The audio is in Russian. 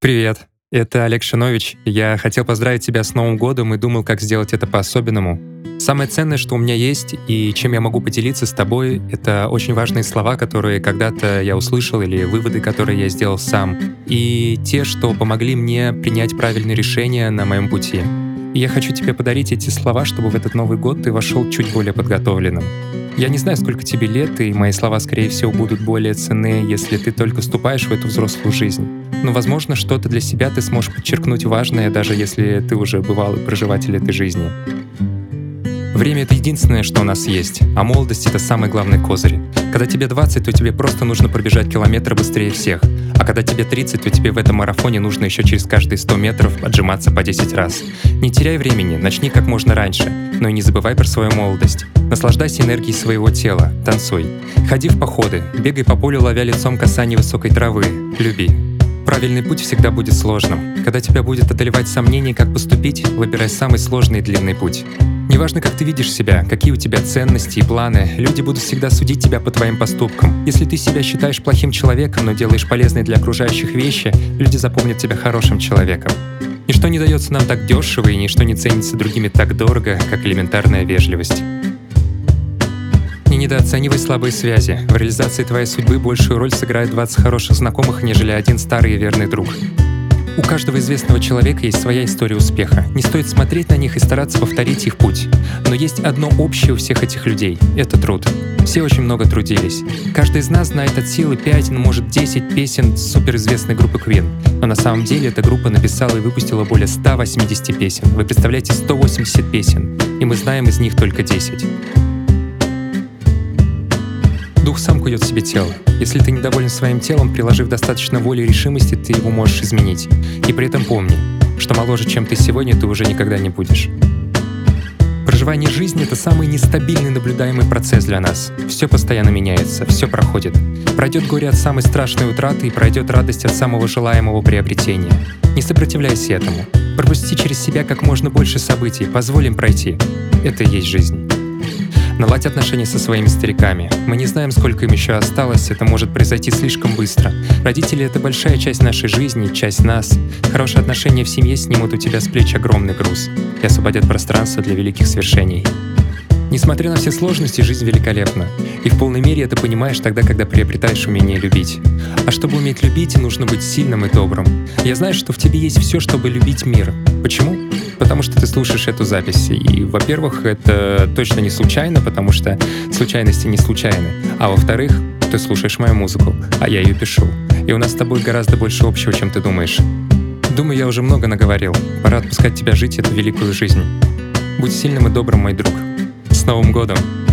Привет, это Олег Шинович. Я хотел поздравить тебя с Новым годом и думал, как сделать это по-особенному. Самое ценное, что у меня есть и чем я могу поделиться с тобой, это очень важные слова, которые когда-то я услышал, или выводы, которые я сделал сам, и те, что помогли мне принять правильные решения на моем пути. И я хочу тебе подарить эти слова, чтобы в этот Новый год ты вошел чуть более подготовленным. Я не знаю, сколько тебе лет, и мои слова, скорее всего, будут более ценны, если ты только вступаешь в эту взрослую жизнь. Но, возможно, что-то для себя ты сможешь подчеркнуть важное, даже если ты уже бывалый проживатель этой жизни. Время — это единственное, что у нас есть, а молодость — это самый главный козырь. Когда тебе 20, то тебе просто нужно пробежать километр быстрее всех, а когда тебе 30, то тебе в этом марафоне нужно еще через каждые 100 метров отжиматься по 10 раз. Не теряй времени, начни как можно раньше, но и не забывай про свою молодость. Наслаждайся энергией своего тела, танцуй. Ходи в походы, бегай по полю, ловя лицом касание высокой травы, люби. Правильный путь всегда будет сложным. Когда тебя будет одолевать сомнение, как поступить, выбирай самый сложный и длинный путь. Неважно, как ты видишь себя, какие у тебя ценности и планы, люди будут всегда судить тебя по твоим поступкам. Если ты себя считаешь плохим человеком, но делаешь полезные для окружающих вещи, люди запомнят тебя хорошим человеком. Ничто не дается нам так дешево, и ничто не ценится другими так дорого, как элементарная вежливость. Не недооценивай слабые связи. В реализации твоей судьбы большую роль сыграет 20 хороших знакомых, нежели один старый и верный друг. У каждого известного человека есть своя история успеха. Не стоит смотреть на них и стараться повторить их путь. Но есть одно общее у всех этих людей — это труд. Все очень много трудились. Каждый из нас знает от силы 5, может 10 песен суперизвестной группы Queen. Но на самом деле эта группа написала и выпустила более 180 песен. Вы представляете, 180 песен. И мы знаем из них только 10. Дух сам кует себе тело. Если ты недоволен своим телом, приложив достаточно воли и решимости, ты его можешь изменить. И при этом помни, что моложе, чем ты сегодня, ты уже никогда не будешь. Проживание жизни — это самый нестабильный наблюдаемый процесс для нас. Все постоянно меняется, все проходит. Пройдет горе от самой страшной утраты, и пройдет радость от самого желаемого приобретения. Не сопротивляйся этому. Пропусти через себя как можно больше событий, позволь им пройти. Это и есть жизнь. Наладь отношения со своими стариками. Мы не знаем, сколько им еще осталось, это может произойти слишком быстро. Родители — это большая часть нашей жизни, часть нас. Хорошие отношения в семье снимут у тебя с плеч огромный груз и освободят пространство для великих свершений. Несмотря на все сложности, жизнь великолепна. И в полной мере это понимаешь тогда, когда приобретаешь умение любить. А чтобы уметь любить, нужно быть сильным и добрым. Я знаю, что в тебе есть все, чтобы любить мир. Почему? Потому что ты слушаешь эту запись. И, во-первых, это точно не случайно, потому что случайности не случайны. А во-вторых, ты слушаешь мою музыку, а я ее пишу. И у нас с тобой гораздо больше общего, чем ты думаешь. Думаю, я уже много наговорил. Пора отпускать тебя жить эту великую жизнь. Будь сильным и добрым, мой друг. С Новым годом!